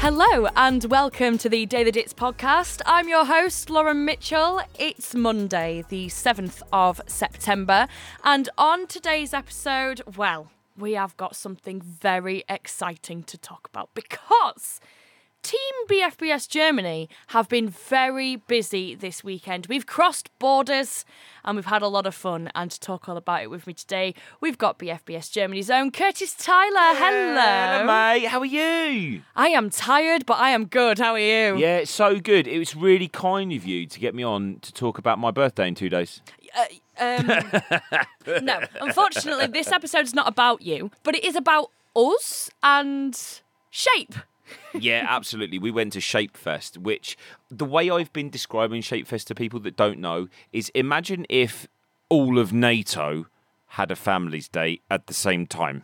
Hello and welcome to the Daily Dits podcast. I'm your host, Lauren Mitchell. It's Monday, the 7th of September. And on today's episode, well, we have got something very exciting to talk about because Team BFBS Germany have been very busy this weekend. We've crossed borders and we've had a lot of fun. And to talk all about it with me today, we've got BFBS Germany's own Curtis Tyler. Hello. Hello, mate. How are you? I am tired, but I am good. How are you? Yeah, it's so good. It was really kind of you to get me on to talk about my birthday in 2 days. No, unfortunately, this episode's not about you, but it is about us and Shape. Yeah, absolutely. We went to Shapefest, which the way I've been describing Shapefest to people that don't know is imagine if all of NATO had a Families Day at the same time.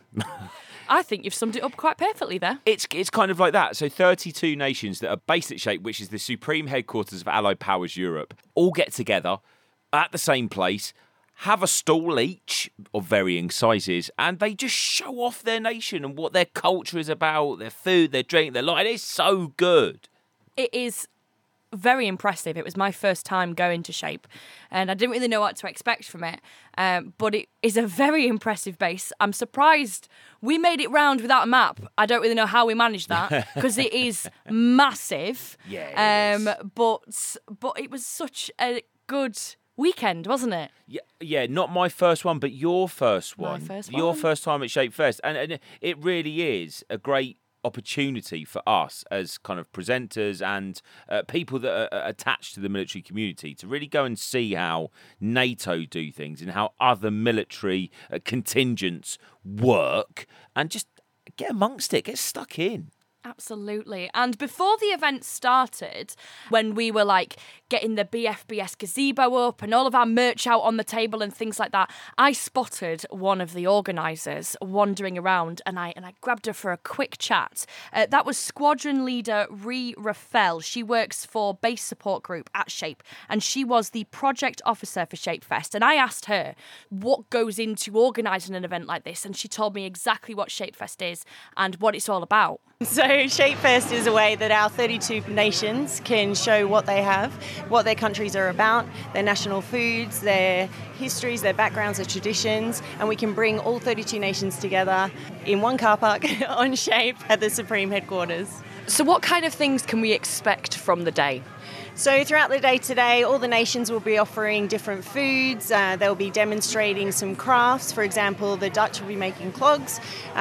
I think you've summed it up quite perfectly there. It's kind of like that. So 32 nations that are based at Shape, which is the supreme headquarters of Allied Powers Europe, all get together at the same place, have a stall each of varying sizes, and they just show off their nation and what their culture is about, their food, their drink, their life. It's so good. It is very impressive. It was my first time going to Shape, and I didn't really know what to expect from it, but it is a very impressive base. I'm surprised we made it round without a map. I don't really know how we managed that, because it is massive. Yeah, it is. But it was such a good weekend, wasn't it? Yeah, not my first one, but your first one. My first Your one. first time at Shapefest. And it really is a great opportunity for us as kind of presenters and people that are attached to the military community to really go and see how NATO do things and how other military contingents work and just get amongst it, get stuck in. Absolutely. And before the event started, when we were like getting the BFBS gazebo up and all of our merch out on the table and things like that, I spotted one of the organisers wandering around and I grabbed her for a quick chat. That was squadron leader Ree Raffel. She works for Base Support Group at Shape and she was the project officer for Shapefest. And I asked her what goes into organising an event like this, and she told me exactly what Shapefest is and what it's all about. So Shapefest is a way that our 32 nations can show what they have, what their countries are about, their national foods, their histories, their backgrounds, their traditions, and we can bring all 32 nations together in one car park on Shape at the Supreme headquarters. So what kind of things can we expect from the day? So throughout the day today, all the nations will be offering different foods. They'll be demonstrating some crafts. For example, the Dutch will be making clogs.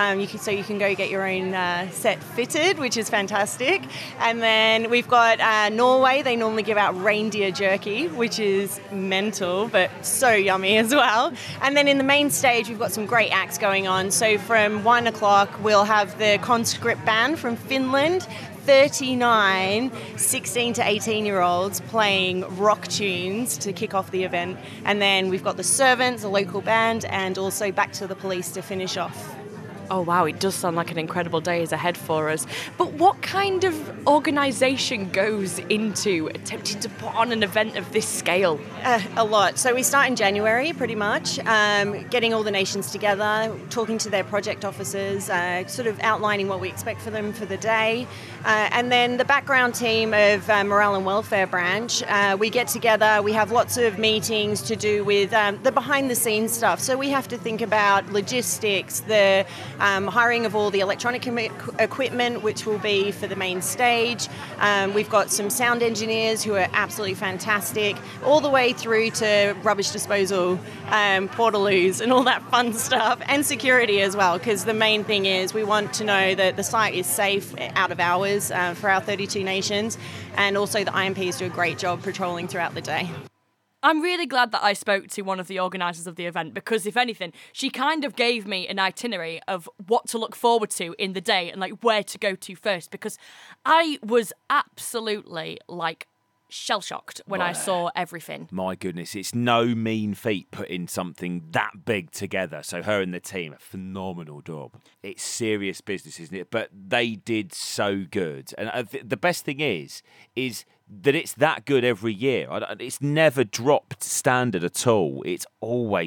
You can go get your own set fitted, which is fantastic. And then we've got Norway. They normally give out reindeer jerky, which is mental, but so yummy as well. And then in the main stage, we've got some great acts going on. So from 1 o'clock, we'll have the Conscript Band from Finland. 39 16 to 18-year-olds playing rock tunes to kick off the event. And then we've got the Servants, a local band, and also Back to the Police to finish off. Oh, wow, it does sound like an incredible day is ahead for us. But what kind of organisation goes into attempting to put on an event of this scale? A lot. So we start in January, pretty much, getting all the nations together, talking to their project officers, sort of outlining what we expect for them for the day. And then the background team of Morale and Welfare Branch, we get together, we have lots of meetings to do with the behind-the-scenes stuff. So we have to think about logistics, the hiring of all the electronic equipment, which will be for the main stage. We've got some sound engineers who are absolutely fantastic, all the way through to rubbish disposal, portaloos and all that fun stuff, and security as well, because the main thing is we want to know that the site is safe out of hours for our 32 nations, and also the IMPs do a great job patrolling throughout the day. I'm really glad that I spoke to one of the organisers of the event because, if anything, she kind of gave me an itinerary of what to look forward to in the day and like where to go to first, because I was absolutely like shell-shocked when I saw everything. My goodness, it's no mean feat putting something that big together. So her and the team, a phenomenal job. It's serious business, isn't it? But they did so good. And the best thing is that it's that good every year. It's never dropped standard at all. It's always just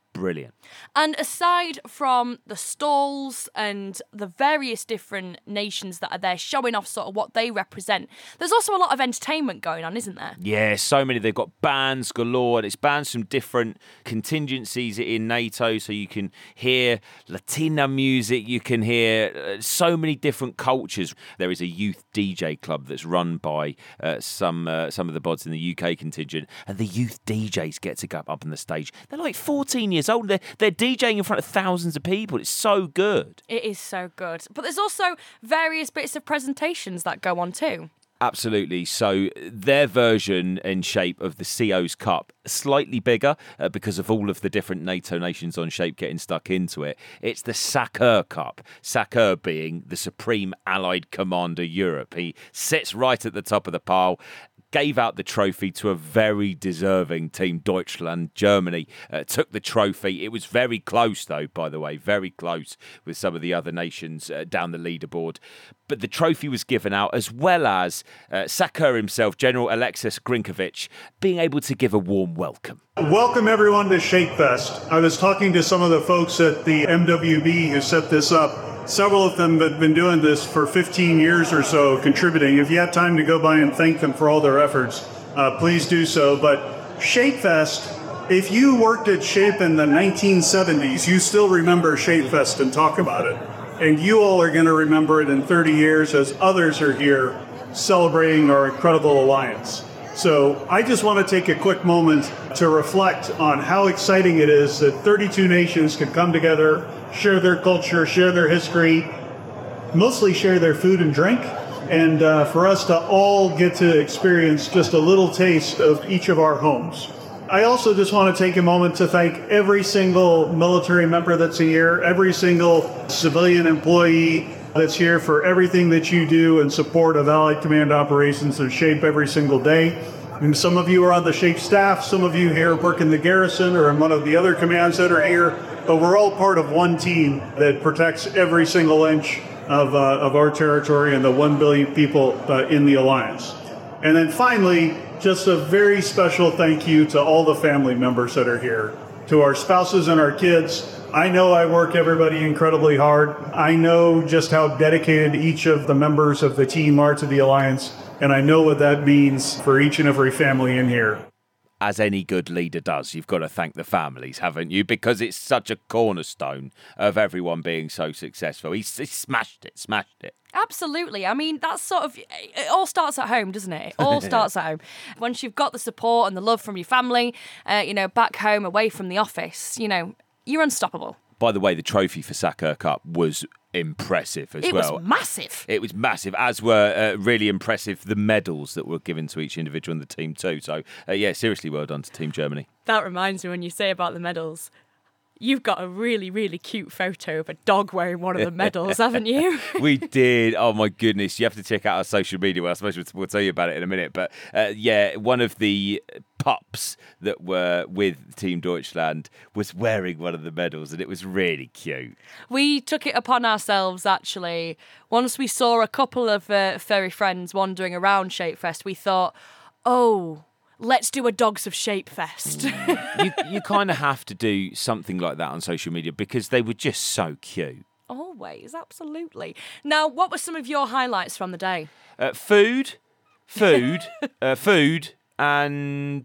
brilliant. And aside from the stalls and the various different nations that are there showing off sort of what they represent, there's also a lot of entertainment going on, isn't there? Yeah, so many. They've got bands galore, and it's bands from different contingencies in NATO, so you can hear Latina music, you can hear so many different cultures. There is a youth DJ club that's run by some of the bods in the UK contingent, and the youth DJs get to go up on the stage. They're like 14 years old. They're DJing in front of thousands of people. It's so good. It is so good. But there's also various bits of presentations that go on too. Absolutely. So their version and shape of the CO's Cup, slightly bigger because of all of the different NATO nations on shape getting stuck into it. It's the SACEUR Cup. SACEUR being the Supreme Allied Commander Europe. He sits right at the top of the pile. Gave out the trophy to a very deserving team, Deutschland. Germany took the trophy. It was very close, though, by the way, very close with some of the other nations down the leaderboard. But the trophy was given out, as well as SACEUR himself, General Alexis Grinkovich, being able to give a warm welcome. Welcome, everyone, to ShapeFest. I was talking to some of the folks at the MWB who set this up. Several of them have been doing this for 15 years or so, contributing. If you have time to go by and thank them for all their efforts, please do so. But ShapeFest, if you worked at Shape in the 1970s, you still remember ShapeFest and talk about it. And you all are going to remember it in 30 years as others are here celebrating our incredible alliance. So I just want to take a quick moment to reflect on how exciting it is that 32 nations can come together, share their culture, share their history, mostly share their food and drink, and for us to all get to experience just a little taste of each of our homes. I also just want to take a moment to thank every single military member that's here, every single civilian employee that's here for everything that you do in support of Allied Command operations and Shape every single day. And some of you are on the Shape staff, some of you here work in the garrison or in one of the other commands that are here, but we're all part of one team that protects every single inch of our territory and the 1 billion people in the alliance. And then finally, just a very special thank you to all the family members that are here, to our spouses and our kids. I know I work everybody incredibly hard. I know just how dedicated each of the members of the team are to the alliance, and I know what that means for each and every family in here. As any good leader does, you've got to thank the families, haven't you? Because it's such a cornerstone of everyone being so successful. He smashed it. Absolutely. I mean, that's sort of, it all starts at home, doesn't it? It all starts at home. Once you've got the support and the love from your family, back home, away from the office, you're unstoppable. By the way, the trophy for SACEUR Cup was impressive as well. It was massive. It was massive, as were really impressive the medals that were given to each individual in the team too. So, seriously well done to Team Germany. That reminds me, when you say about the medals, you've got a really, really cute photo of a dog wearing one of the medals, haven't you? We did. Oh, my goodness. You have to check out our social media. Well, I suppose we'll tell you about it in a minute. But, one of the pups that were with Team Deutschland was wearing one of the medals, and it was really cute. We took it upon ourselves, actually. Once we saw a couple of furry friends wandering around ShapeFest, we thought, let's do a Dogs of Shape Fest. You kind of have to do something like that on social media because they were just so cute. Always, absolutely. Now, what were some of your highlights from the day? Food, and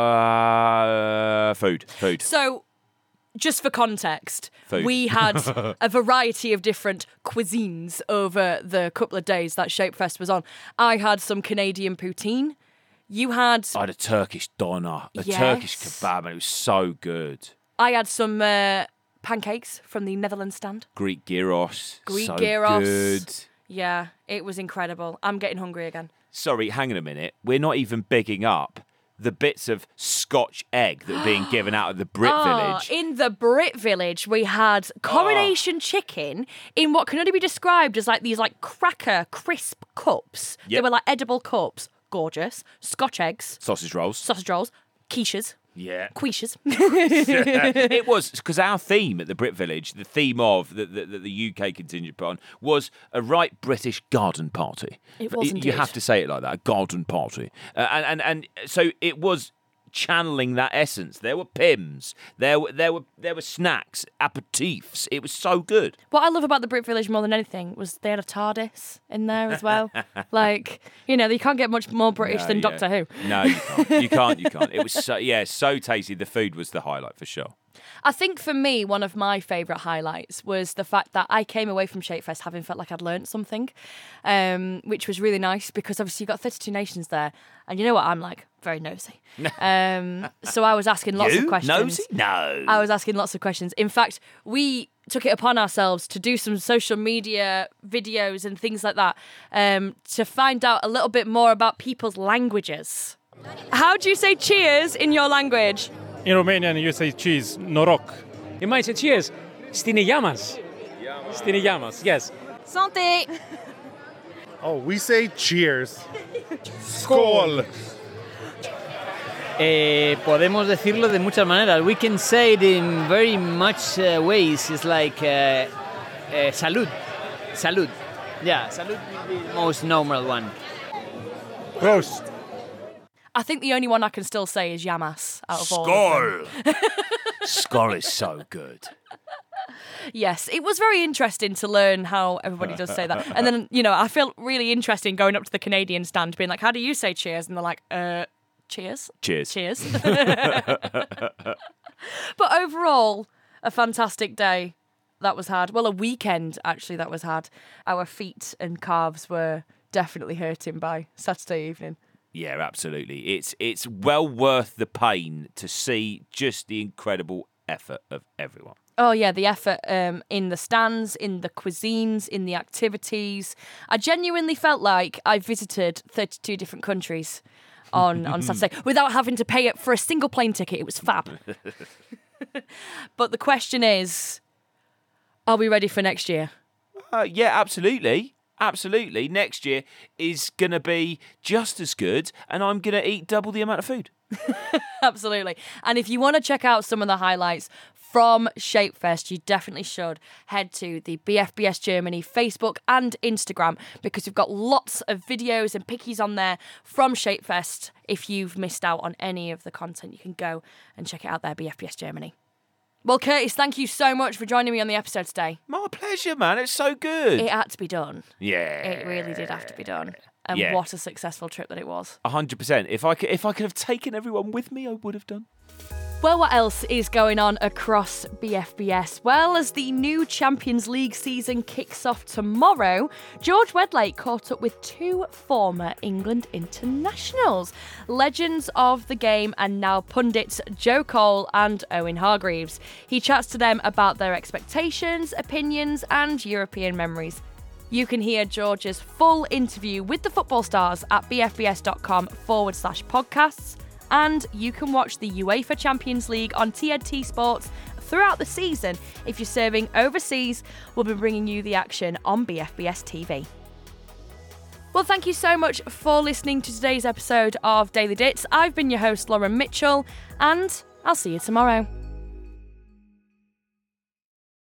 food. So, just for context, we had a variety of different cuisines over the couple of days that ShapeFest was on. I had some Canadian poutine. I had a Turkish doner, Turkish kebab, and it was so good. I had some pancakes from the Netherlands stand. Greek gyros. Good. Yeah, it was incredible. I'm getting hungry again. Sorry, hang on a minute. We're not even bigging up the bits of Scotch egg that are being given out of the Brit Village. In the Brit Village, we had coronation chicken in what can only be described as these cracker crisp cups. Yep. They were like edible cups. Gorgeous. Scotch eggs. Sausage rolls. Quiches. Yeah. Quiches. It was, because our theme at the Brit Village, the theme of the UK contingent put on, was a right British garden party. It was indeed. You have to say it like that, a garden party. And so it was channeling that essence. There were Pims, there were snacks, aperitifs. It was so good. What I love about the Brit Village more than anything was they had a TARDIS in there as well. Like, you can't get much more British than Doctor Who. No, you can't. It was so tasty. The food was the highlight for sure. I think for me, one of my favourite highlights was the fact that I came away from Shapefest having felt like I'd learnt something, which was really nice because obviously you've got 32 nations there. And you know what I'm like? Very nosy. So I was asking lots of questions. Nosy? No. I was asking lots of questions. In fact, we took it upon ourselves to do some social media videos and things like that to find out a little bit more about people's languages. How do you say cheers in your language? In Romanian, you say cheese, noroc. You might say cheers, stine yamas. Stine yamas, yes. Santé! Oh, we say cheers. Skål. Podemos decirlo de muchas maneras. We can say it in very much ways. It's like salud. Salud. Yeah, salud will be the most normal one. Prost. I think the only one I can still say is Yamas out of all of them. Skål is so good. Yes, it was very interesting to learn how everybody does say that. And then, I feel really interesting going up to the Canadian stand being like, how do you say cheers? And they're like, cheers. Cheers. Cheers. But overall, a fantastic day that was had. Well, a weekend, actually, that was had. Our feet and calves were definitely hurting by Saturday evening. Yeah, absolutely. It's well worth the pain to see just the incredible effort of everyone. Oh, yeah, the effort in the stands, in the cuisines, in the activities. I genuinely felt like I visited 32 different countries on Saturday without having to pay it for a single plane ticket. It was fab. But the question is, are we ready for next year? Yeah, absolutely. Absolutely. Next year is going to be just as good, and I'm going to eat double the amount of food. Absolutely. And if you want to check out some of the highlights from Shapefest, you definitely should head to the BFBS Germany Facebook and Instagram because we've got lots of videos and pickies on there from Shapefest. If you've missed out on any of the content, you can go and check it out there, BFBS Germany. Well, Curtis, thank you so much for joining me on the episode today. My pleasure, man. It's so good. It had to be done. Yeah. It really did have to be done. And Yeah. what a successful trip that it was. 100%. If I could have taken everyone with me, I would have done. Well, what else is going on across BFBS? Well, as the new Champions League season kicks off tomorrow, George Wedlake caught up with two former England internationals, legends of the game and now pundits Joe Cole and Owen Hargreaves. He chats to them about their expectations, opinions and European memories. You can hear George's full interview with the football stars at bfbs.com/podcasts. And you can watch the UEFA Champions League on TNT Sports throughout the season. If you're serving overseas, we'll be bringing you the action on BFBS TV. Well, thank you so much for listening to today's episode of Daily Dits. I've been your host, Lauren Mitchell, and I'll see you tomorrow.